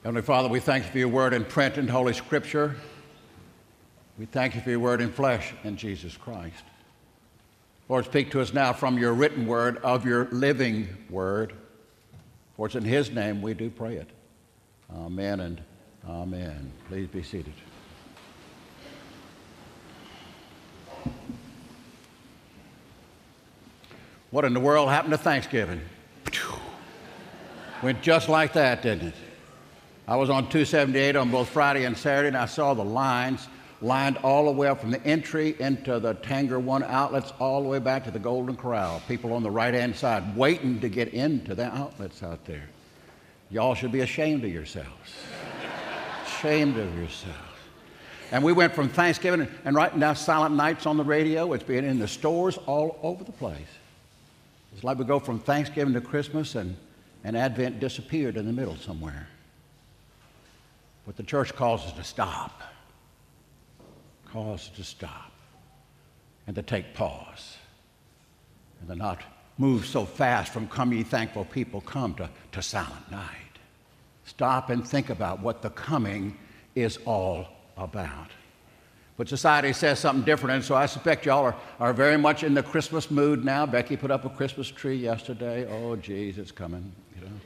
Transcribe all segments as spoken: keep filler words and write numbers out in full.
Heavenly Father, we thank you for your word in print and Holy Scripture. We thank you for your word in flesh in Jesus Christ. Lord, speak to us now from your written word of your living word. For it's in his name we do pray it. Amen and amen. Please be seated. What in the world happened to Thanksgiving? Went just like that, didn't it? I was on two seventy-eight on both Friday and Saturday, and I saw the lines lined all the way up from the entry into the Tanger One outlets all the way back to the Golden Corral. People on the right-hand side waiting to get into the outlets out there. Y'all should be ashamed of yourselves. Ashamed of yourselves. And we went from Thanksgiving and right now Silent Night's on the radio. It's been in the stores all over the place. It's like we go from Thanksgiving to Christmas and, and Advent disappeared in the middle somewhere. But the church calls us to stop. Calls us to stop and to take pause and to not move so fast from come ye thankful people, come to, to Silent Night. Stop and think about what the coming is all about. But society says something different, and so I suspect y'all are, are very much in the Christmas mood now. Becky put up a Christmas tree yesterday. Oh, geez, it's coming, you know.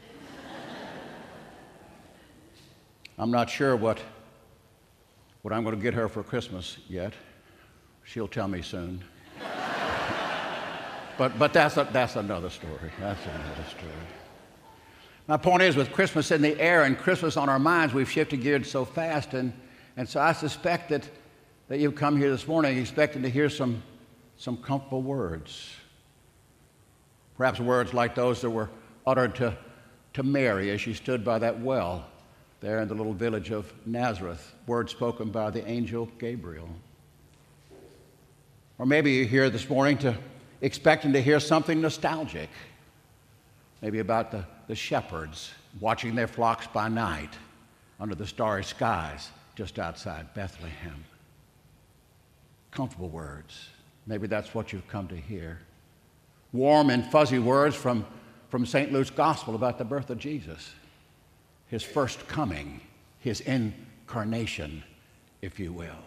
I'm not sure what, what I'm going to get her for Christmas yet. She'll tell me soon. but but that's, a, that's another story. That's another story. My point is, with Christmas in the air and Christmas on our minds, we've shifted gears so fast, and, and so I suspect that, that you've come here this morning expecting to hear some, some comfortable words. Perhaps words like those that were uttered to, to Mary as she stood by that well there in the little village of Nazareth, words spoken by the angel Gabriel. Or maybe you're here this morning to expecting to hear something nostalgic, maybe about the, the shepherds watching their flocks by night under the starry skies just outside Bethlehem. Comfortable words. Maybe that's what you've come to hear. Warm and fuzzy words from, from Saint Luke's Gospel about the birth of Jesus. His first coming, his incarnation, if you will.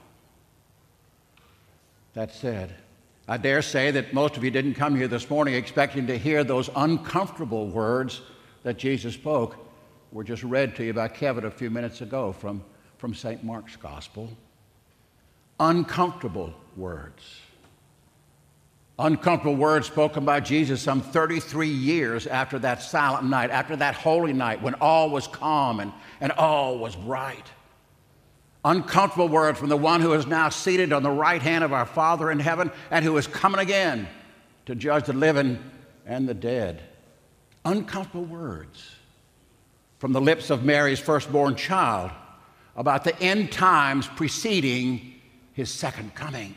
That said, I dare say that most of you didn't come here this morning expecting to hear those uncomfortable words that Jesus spoke were just read to you by Kevin a few minutes ago from, from Saint Mark's Gospel. Uncomfortable words. Uncomfortable words spoken by Jesus some thirty-three years after that silent night, after that holy night when all was calm and, and all was bright. Uncomfortable words from the one who is now seated on the right hand of our Father in heaven and who is coming again to judge the living and the dead. Uncomfortable words from the lips of Mary's firstborn child about the end times preceding his second coming.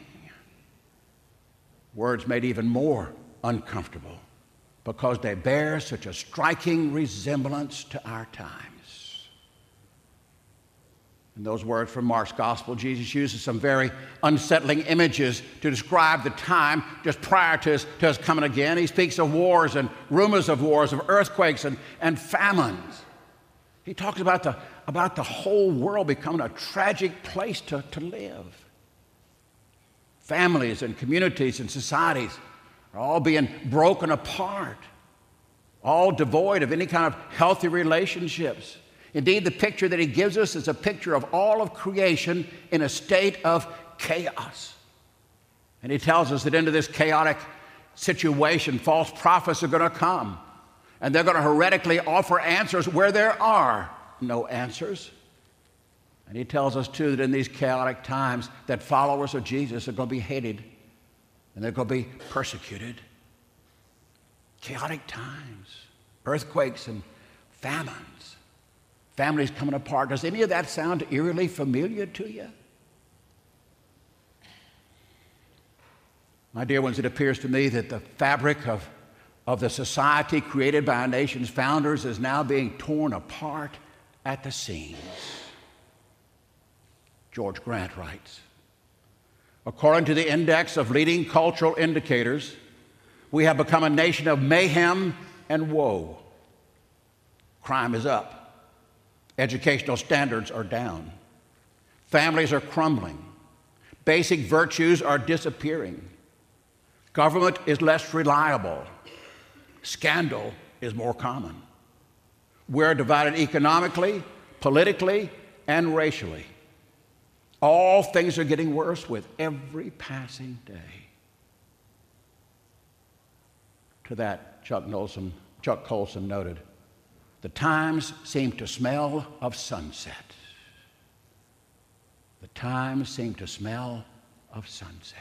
Words made even more uncomfortable because they bear such a striking resemblance to our times. In those words from Mark's Gospel, Jesus uses some very unsettling images to describe the time just prior to his, to his coming again. He speaks of wars and rumors of wars, of earthquakes and, and famines. He talks about the, about the whole world becoming a tragic place to, to live. Families and communities and societies are all being broken apart, all devoid of any kind of healthy relationships. Indeed, the picture that he gives us is a picture of all of creation in a state of chaos. And he tells us that into this chaotic situation, false prophets are going to come, and they're going to heretically offer answers where there are no answers. And he tells us, too, that in these chaotic times that followers of Jesus are going to be hated and they're going to be persecuted. Chaotic times, earthquakes and famines, families coming apart. Does any of that sound eerily familiar to you? My dear ones, it appears to me that the fabric of, of the society created by our nation's founders is now being torn apart at the seams. George Grant writes, according to the index of leading cultural indicators, we have become a nation of mayhem and woe. Crime is up. Educational standards are down. Families are crumbling. Basic virtues are disappearing. Government is less reliable. Scandal is more common. We're divided economically, politically, and racially. All things are getting worse with every passing day. To that, Chuck Colson, Chuck Colson noted, the times seem to smell of sunset. The times seem to smell of sunset.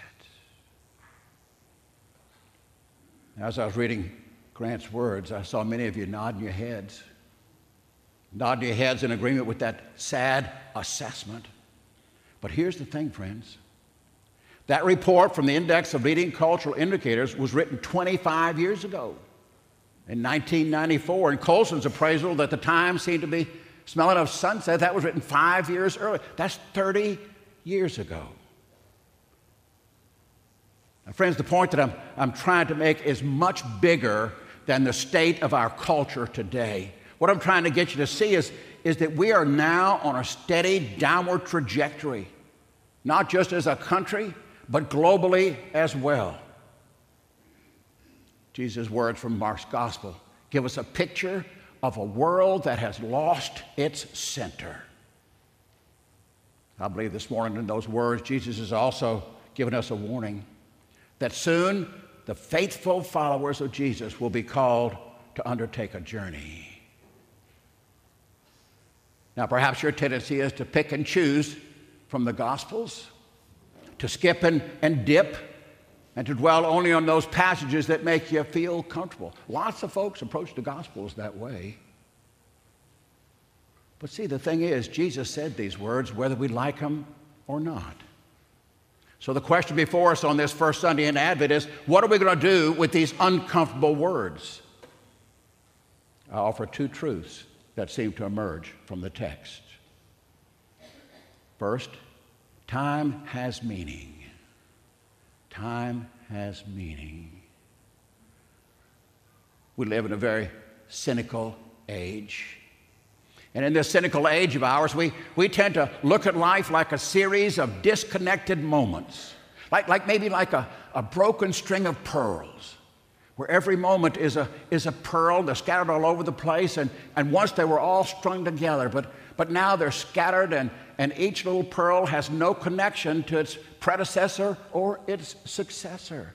As I was reading Grant's words, I saw many of you nodding your heads, nodding your heads in agreement with that sad assessment. But here's the thing, friends. That report from the Index of Leading Cultural Indicators was written twenty-five years ago, in nineteen ninety-four, and Colson's appraisal that the times seemed to be smelling of sunset, that was written five years earlier. That's thirty years ago. Now, friends, the point that I'm, I'm trying to make is much bigger than the state of our culture today. What I'm trying to get you to see is, is that we are now on a steady downward trajectory, not just as a country, but globally as well. Jesus' words from Mark's gospel give us a picture of a world that has lost its center. I believe this morning in those words, Jesus has also given us a warning that soon the faithful followers of Jesus will be called to undertake a journey. Now, perhaps your tendency is to pick and choose from the Gospels, to skip and, and dip, and to dwell only on those passages that make you feel comfortable. Lots of folks approach the Gospels that way. But see, the thing is, Jesus said these words whether we like them or not. So the question before us on this first Sunday in Advent is, what are we going to do with these uncomfortable words? I offer two truths that seem to emerge from the text. First, time has meaning. Time has meaning. We live in a very cynical age. And in this cynical age of ours, we, we tend to look at life like a series of disconnected moments, like, like maybe like a, a broken string of pearls, where every moment is a, is a pearl. They're scattered all over the place, and, and once they were all strung together, but, but now they're scattered, and, and each little pearl has no connection to its predecessor or its successor.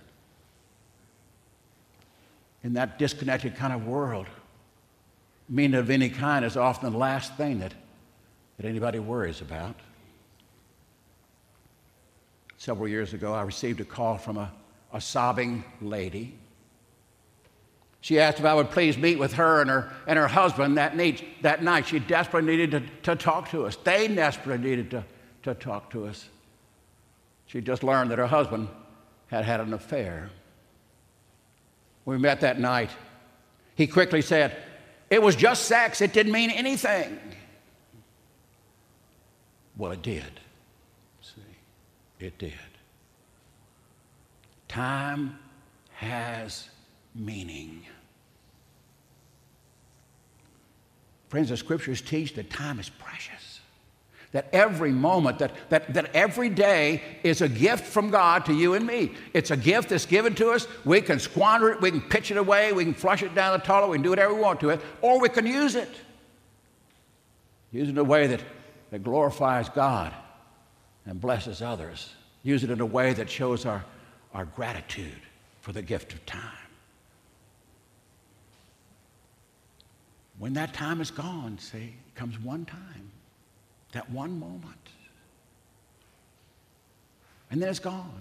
In that disconnected kind of world, meaning of any kind is often the last thing that, that anybody worries about. Several years ago, I received a call from a, a sobbing lady. She asked if I would please meet with her and her, and her husband that, need, that night. She desperately needed to, to talk to us. They desperately needed to, to talk to us. She just learned that her husband had had an affair. When we met that night, he quickly said, "It was just sex. It didn't mean anything." Well, it did. See, it did. Time has meaning. Friends, the scriptures teach that time is precious. That every moment, that, that, that every day is a gift from God to you and me. It's a gift that's given to us. We can squander it, we can pitch it away, we can flush it down the toilet, we can do whatever we want to it, or we can use it. Use it in a way that, that glorifies God and blesses others. Use it in a way that shows our, our gratitude for the gift of time. When that time is gone, see, it comes one time. That one moment. And then it's gone.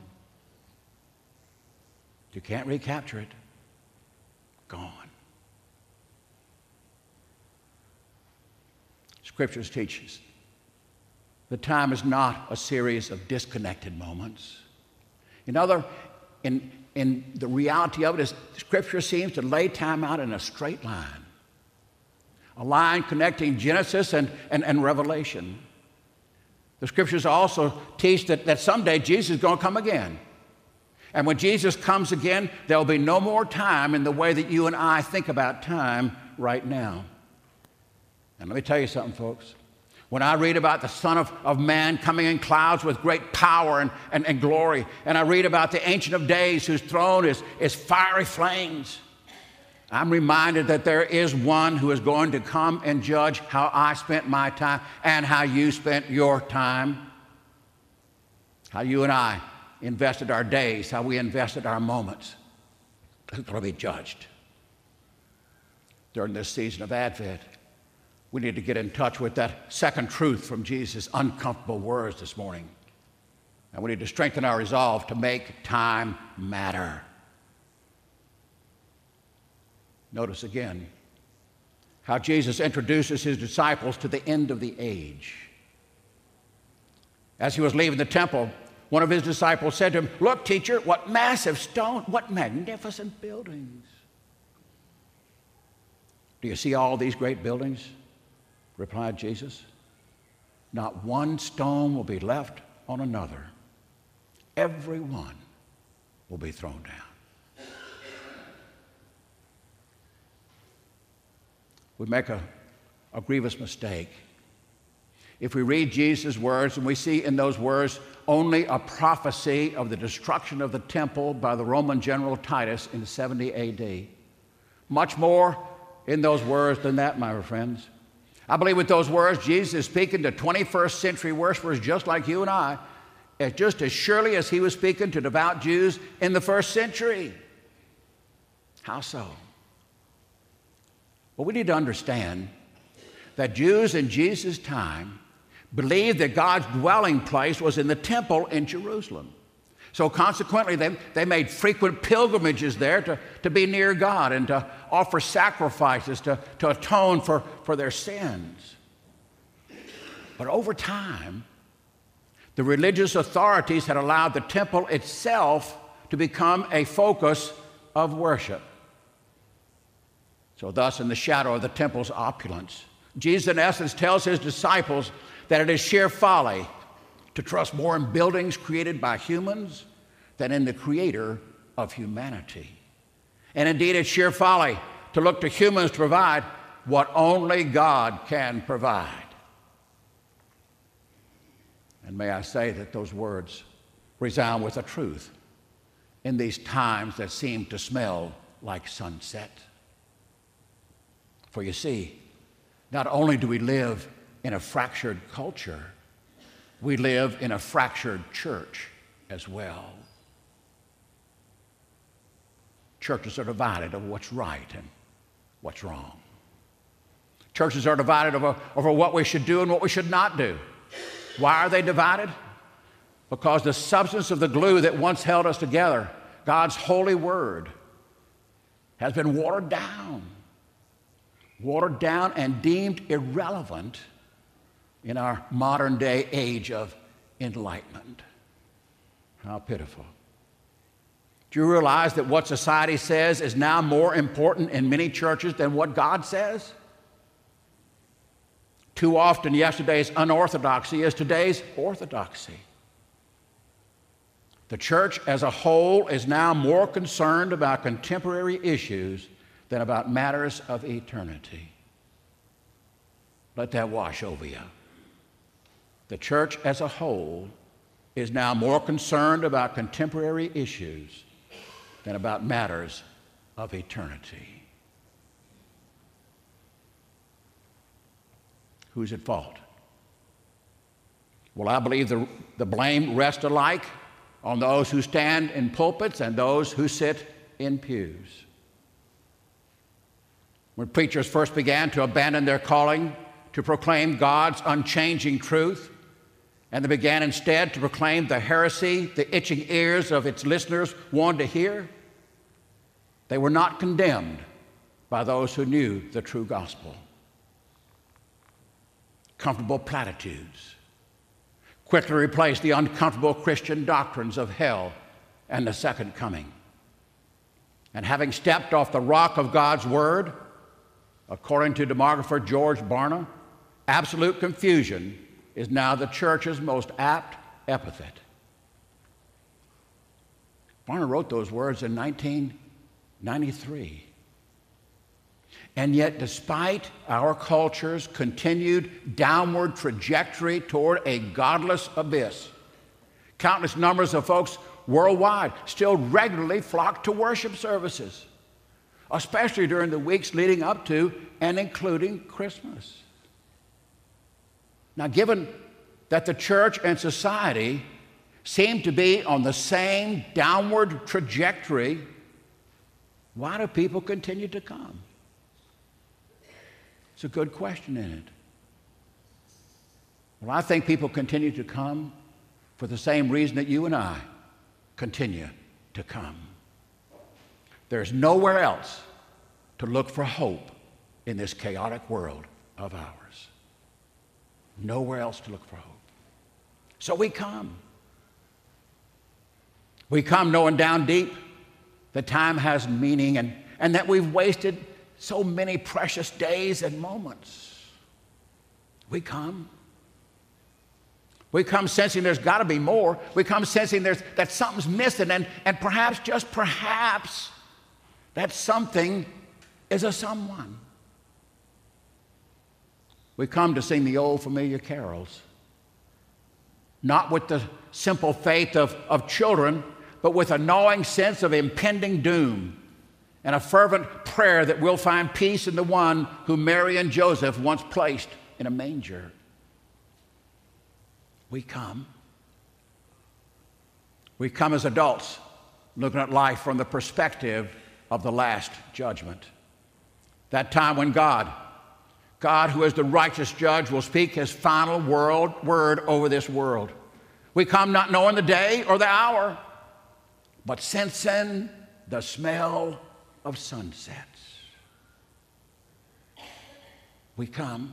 You can't recapture it. Gone. Scriptures teach us that time is not a series of disconnected moments. In other, in, in the reality of it is, Scripture seems to lay time out in a straight line. A line connecting Genesis and, and, and Revelation. The scriptures also teach that, that someday Jesus is going to come again. And when Jesus comes again, there will be no more time in the way that you and I think about time right now. And let me tell you something, folks. When I read about the Son of, of Man coming in clouds with great power and, and, and glory, and I read about the Ancient of Days whose throne is, is fiery flames, I'm reminded that there is one who is going to come and judge how I spent my time and how you spent your time, how you and I invested our days, how we invested our moments. It's going to be judged. During this season of Advent, we need to get in touch with that second truth from Jesus' uncomfortable words this morning. And we need to strengthen our resolve to make time matter. Notice again how Jesus introduces his disciples to the end of the age. As he was leaving the temple, one of his disciples said to him, "Look, teacher, what massive stone, what magnificent buildings." "Do you see all these great buildings?" replied Jesus. "Not one stone will be left on another. Every one will be thrown down." We make a, a grievous mistake if we read Jesus' words and we see in those words only a prophecy of the destruction of the temple by the Roman general Titus in seventy A D. Much more in those words than that, my friends. I believe with those words, Jesus is speaking to twenty-first century worshipers just like you and I, as just as surely as he was speaking to devout Jews in the first century. How so? Well, we need to understand that Jews in Jesus' time believed that God's dwelling place was in the temple in Jerusalem. So consequently, they, they made frequent pilgrimages there to, to be near God and to offer sacrifices to, to atone for, for their sins. But over time, the religious authorities had allowed the temple itself to become a focus of worship. So thus, in the shadow of the temple's opulence, Jesus in essence tells his disciples that it is sheer folly to trust more in buildings created by humans than in the creator of humanity. And indeed, it's sheer folly to look to humans to provide what only God can provide. And may I say that those words resound with the truth in these times that seem to smell like sunset. For you see, not only do we live in a fractured culture, we live in a fractured church as well. Churches are divided over what's right and what's wrong. Churches are divided over, over what we should do and what we should not do. Why are they divided? Because the substance of the glue that once held us together, God's holy word, has been watered down. Watered down and deemed irrelevant in our modern day age of enlightenment. How pitiful. Do you realize that what society says is now more important in many churches than what God says? Too often, yesterday's unorthodoxy is today's orthodoxy. The church as a whole is now more concerned about contemporary issues than about matters of eternity. Let that wash over you. The church as a whole is now more concerned about contemporary issues than about matters of eternity. Who's at fault? Well, I believe the, the blame rests alike on those who stand in pulpits and those who sit in pews. When preachers first began to abandon their calling to proclaim God's unchanging truth, and they began instead to proclaim the heresy the itching ears of its listeners wanted to hear, they were not condemned by those who knew the true gospel. Comfortable platitudes quickly replaced the uncomfortable Christian doctrines of hell and the second coming. And having stepped off the rock of God's word, according to demographer George Barna, absolute confusion is now the church's most apt epithet. Barna wrote those words in nineteen ninety-three. And yet, despite our culture's continued downward trajectory toward a godless abyss, countless numbers of folks worldwide still regularly flock to worship services, especially during the weeks leading up to and including Christmas. Now, given that the church and society seem to be on the same downward trajectory, why do people continue to come? It's a good question, isn't it? Well, I think people continue to come for the same reason that you and I continue to come. There's nowhere else to look for hope in this chaotic world of ours. Nowhere else to look for hope. So we come. We come knowing down deep that time has meaning and, and that we've wasted so many precious days and moments. We come. We come sensing there's got to be more. We come sensing there's, that something's missing, and, and perhaps, just perhaps, that something is a someone. We come to sing the old familiar carols, not with the simple faith of, of children, but with a gnawing sense of impending doom and a fervent prayer that we'll find peace in the one who Mary and Joseph once placed in a manger. We come. We come as adults, looking at life from the perspective of the last judgment. That time when God, God who is the righteous judge, will speak his final world, word over this world. We come not knowing the day or the hour, but sensing the smell of sunsets. We come.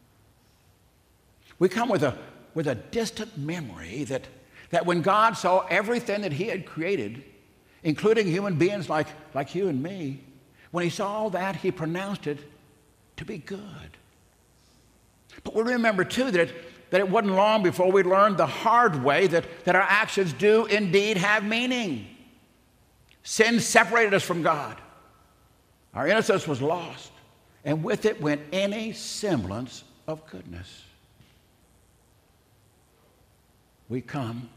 We come with a, with a distant memory that, that when God saw everything that he had created, including human beings like, like you and me, when he saw all that, he pronounced it to be good. But we remember, too, that it, that it wasn't long before we learned the hard way that, that our actions do indeed have meaning. Sin separated us from God. Our innocence was lost, and with it went any semblance of goodness. We come.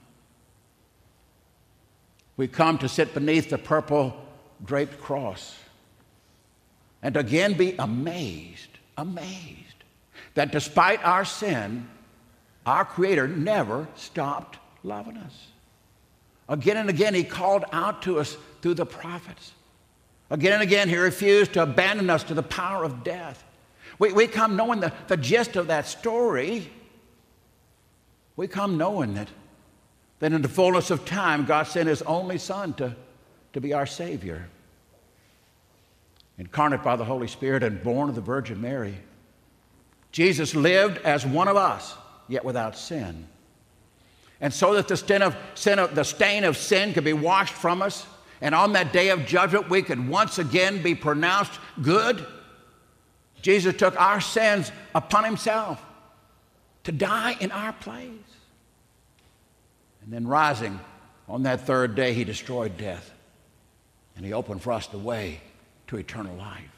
We come to sit beneath the purple draped cross and again be amazed, amazed that despite our sin, our Creator never stopped loving us. Again and again, he called out to us through the prophets. Again and again, he refused to abandon us to the power of death. We, we come knowing the, the gist of that story. We come knowing that, that in the fullness of time, God sent his only Son to, to be our Savior. Incarnate by the Holy Spirit and born of the Virgin Mary, Jesus lived as one of us, yet without sin. And so that the stain of sin, the stain of sin could be washed from us, and on that day of judgment we could once again be pronounced good, Jesus took our sins upon himself to die in our place. And then rising on that third day, he destroyed death, and he opened for us the way to eternal life.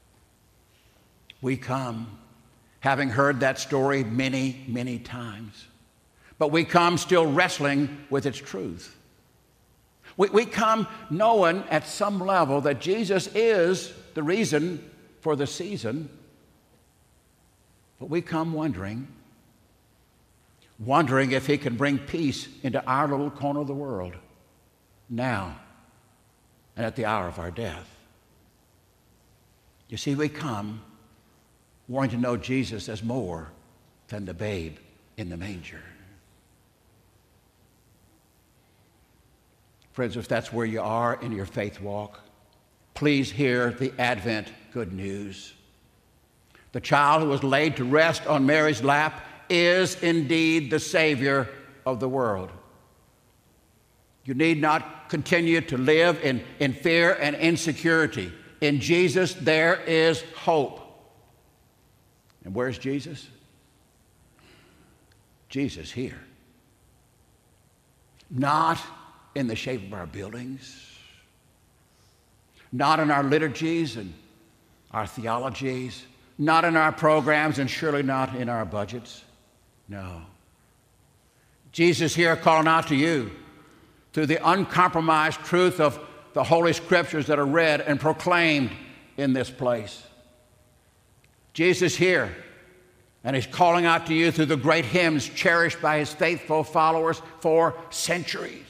We come having heard that story many, many times, but we come still wrestling with its truth. We, we come knowing at some level that Jesus is the reason for the season, but we come wondering, wondering if he can bring peace into our little corner of the world now and at the hour of our death. You see, we come wanting to know Jesus as more than the babe in the manger. Friends, if that's where you are in your faith walk, please hear the Advent good news. The child who was laid to rest on Mary's lap is indeed the Savior of the world. You need not continue to live in, in fear and insecurity. In Jesus, there is hope. And where's Jesus? Jesus here. Not in the shape of our buildings, not in our liturgies and our theologies, not in our programs, and surely not in our budgets. No. Jesus here calling out to you through the uncompromised truth of the Holy Scriptures that are read and proclaimed in this place. Jesus here, and he's calling out to you through the great hymns cherished by his faithful followers for centuries.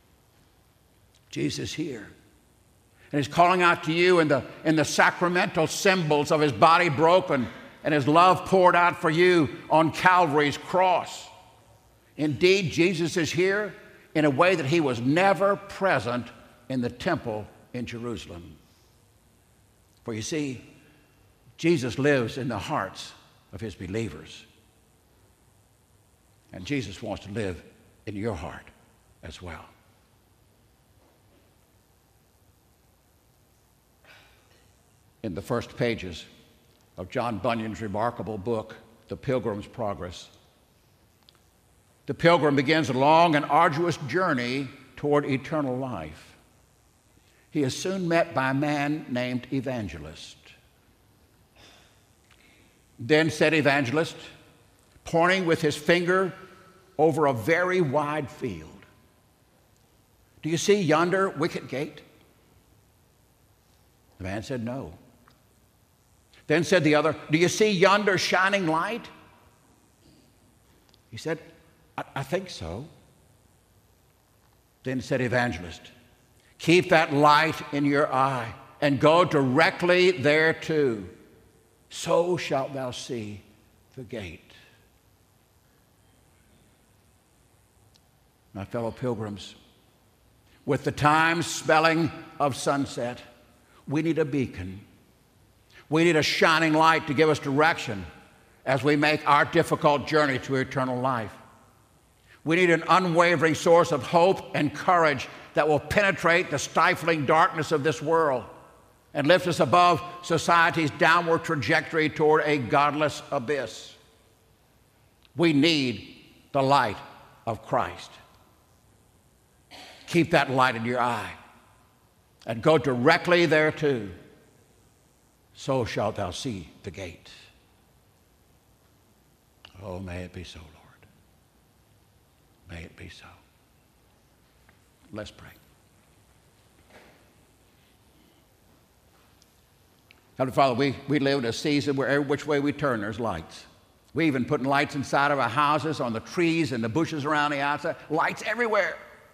Jesus here. And he's calling out to you in the, in the sacramental symbols of his body broken and his love poured out for you on Calvary's cross. Indeed, Jesus is here in a way that he was never present in the temple in Jerusalem. For you see, Jesus lives in the hearts of his believers. And Jesus wants to live in your heart as well. In the first pages of John Bunyan's remarkable book, The Pilgrim's Progress, the pilgrim begins a long and arduous journey toward eternal life. He is soon met by a man named Evangelist. Then said Evangelist, pointing with his finger over a very wide field, "Do you see yonder wicket gate?" The man said, "No." Then said the other, "Do you see yonder shining light?" He said, I, I think so." Then said Evangelist, "Keep that light in your eye and go directly thereto. So shalt thou see the gate." My fellow pilgrims, with the time spelling of sunset, we need a beacon. We need a shining light to give us direction as we make our difficult journey to eternal life. We need an unwavering source of hope and courage that will penetrate the stifling darkness of this world and lift us above society's downward trajectory toward a godless abyss. We need the light of Christ. Keep that light in your eye and go directly thereto. So shalt thou see the gate. Oh, may it be so, Lord. May it be so. Let's pray. Heavenly Father, we, we live in a season where every which way we turn, there's lights. We even putting lights inside of our houses, on the trees and the bushes around the outside. Lights everywhere.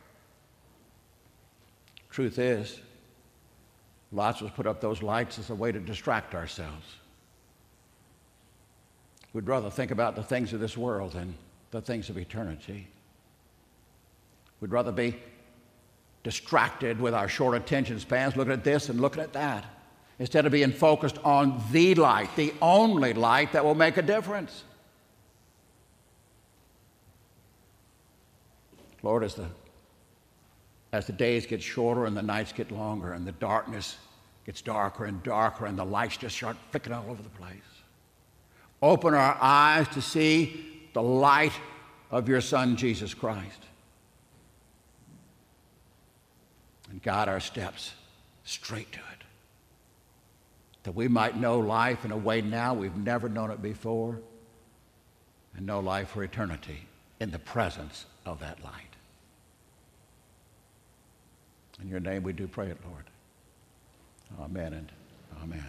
Truth is, lots of us put up those lights as a way to distract ourselves. We'd rather think about the things of this world than the things of eternity. We'd rather be distracted with our short attention spans, looking at this and looking at that, instead of being focused on the light, the only light that will make a difference. Lord, as the As the days get shorter and the nights get longer and the darkness gets darker and darker and the lights just start flickering all over the place, open our eyes to see the light of your Son, Jesus Christ, and guide our steps straight to it, that we might know life in a way now we've never known it before, and know life for eternity in the presence of that light. In your name we do pray it, Lord. Amen and amen.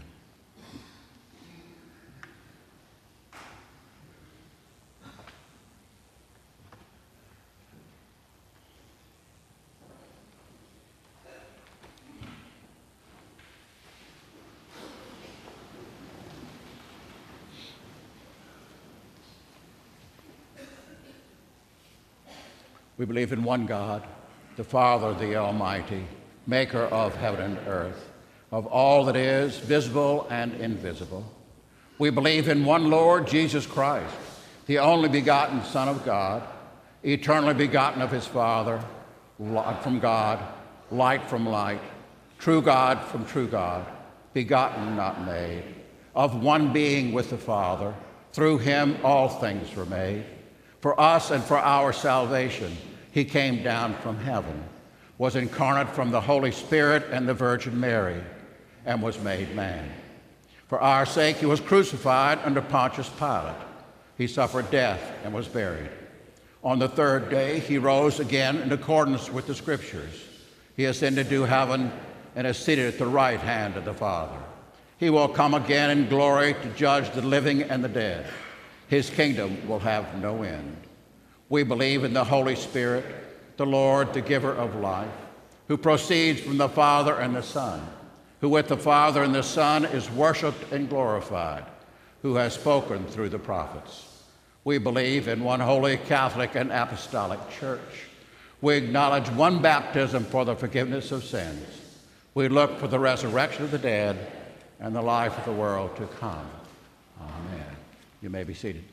We believe in one God, the Father, the Almighty, maker of heaven and earth, of all that is visible and invisible. We believe in one Lord, Jesus Christ, the only begotten Son of God, eternally begotten of his Father, light from God, light from light, true God from true God, begotten, not made, of one being with the Father. Through him all things were made. For us and for our salvation, he came down from heaven, was incarnate from the Holy Spirit and the Virgin Mary, and was made man. For our sake he was crucified under Pontius Pilate. He suffered death and was buried. On the third day he rose again in accordance with the Scriptures. He ascended to heaven and is seated at the right hand of the Father. He will come again in glory to judge the living and the dead. His kingdom will have no end. We believe in the Holy Spirit, the Lord, the giver of life, who proceeds from the Father and the Son, who with the Father and the Son is worshiped and glorified, who has spoken through the prophets. We believe in one holy Catholic and apostolic church. We acknowledge one baptism for the forgiveness of sins. We look for the resurrection of the dead and the life of the world to come. Amen. You may be seated.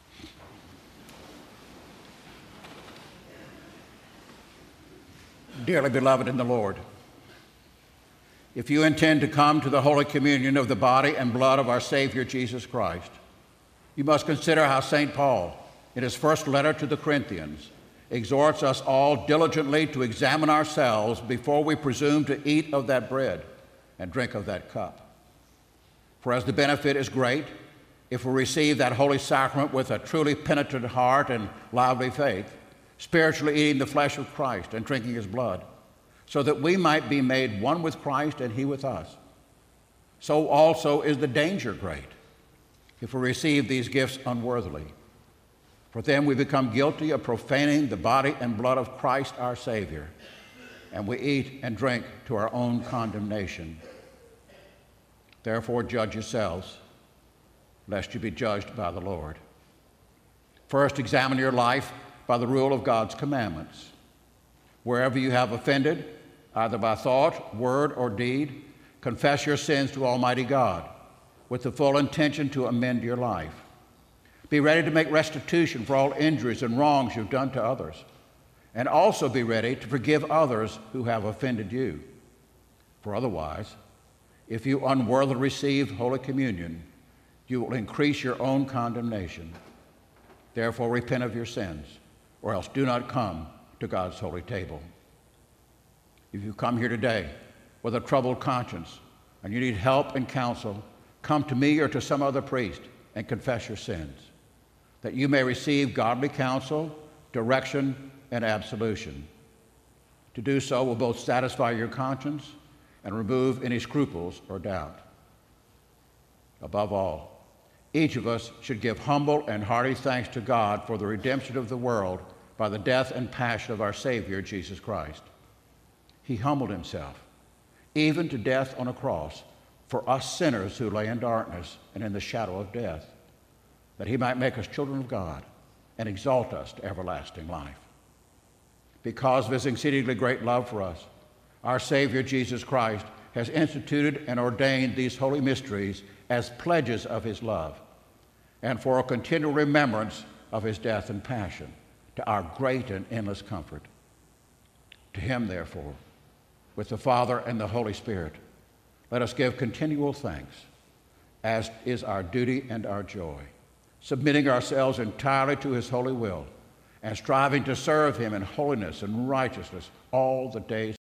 Dearly beloved in the Lord, if you intend to come to the Holy Communion of the body and blood of our Savior Jesus Christ, you must consider how Saint Paul, in his first letter to the Corinthians, exhorts us all diligently to examine ourselves before we presume to eat of that bread and drink of that cup. For as the benefit is great, if we receive that holy sacrament with a truly penitent heart and lively faith, spiritually eating the flesh of Christ and drinking his blood, so that we might be made one with Christ and he with us. So also is the danger great if we receive these gifts unworthily. For then we become guilty of profaning the body and blood of Christ our Savior, and we eat and drink to our own condemnation. Therefore judge yourselves, lest you be judged by the Lord. First, examine your life by the rule of God's commandments. Wherever you have offended, either by thought, word, or deed, confess your sins to Almighty God with the full intention to amend your life. Be ready to make restitution for all injuries and wrongs you've done to others, and also be ready to forgive others who have offended you. For otherwise, if you unworthily receive Holy Communion, you will increase your own condemnation. Therefore, repent of your sins, or else do not come to God's holy table. If you come here today with a troubled conscience and you need help and counsel, come to me or to some other priest and confess your sins, that you may receive godly counsel, direction, and absolution. To do so will both satisfy your conscience and remove any scruples or doubt. Above all, each of us should give humble and hearty thanks to God for the redemption of the world by the death and passion of our Savior, Jesus Christ. He humbled himself, even to death on a cross, for us sinners who lay in darkness and in the shadow of death, that he might make us children of God and exalt us to everlasting life. Because of his exceedingly great love for us, our Savior, Jesus Christ, has instituted and ordained these holy mysteries as pledges of his love and for a continual remembrance of his death and passion, to our great and endless comfort. To him, therefore, with the Father and the Holy Spirit, let us give continual thanks, as is our duty and our joy, submitting ourselves entirely to his holy will and striving to serve him in holiness and righteousness all the days